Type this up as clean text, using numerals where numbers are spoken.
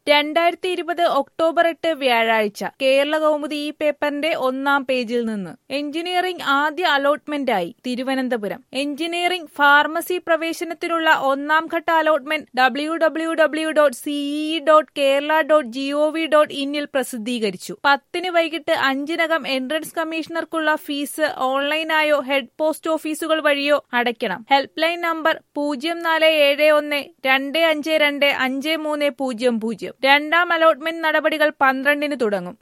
2020 October 8 വ്യാഴാഴ്ച കേരള കൗമുദി ഈ പേപ്പറിന്റെ 1-ാം പേജിൽ നിന്ന്. എഞ്ചിനീയറിംഗ് ആദ്യ അലോട്ട്മെന്റായി തിരുവനന്തപുരം. എഞ്ചിനീയറിംഗ് ഫാർമസി പ്രവേശനത്തിനുള്ള 1-ാം ഘട്ട അലോട്ട്മെന്റ് www.cee.kerala.gov.in ൽ പ്രസിദ്ധീകരിച്ചു. 10 വൈകിട്ട് 5-നകം എൻട്രൻസ് കമ്മീഷണർക്കുള്ള ഫീസ് ഓൺലൈനായോ ഹെഡ് പോസ്റ്റ് ഓഫീസുകൾ വഴിയോ അടയ്ക്കണം. Help line number 0471 252 5300. 2-ാം അലോട്ട്മെന്റ് നടപടികൾ 12-ന് തുടങ്ങും.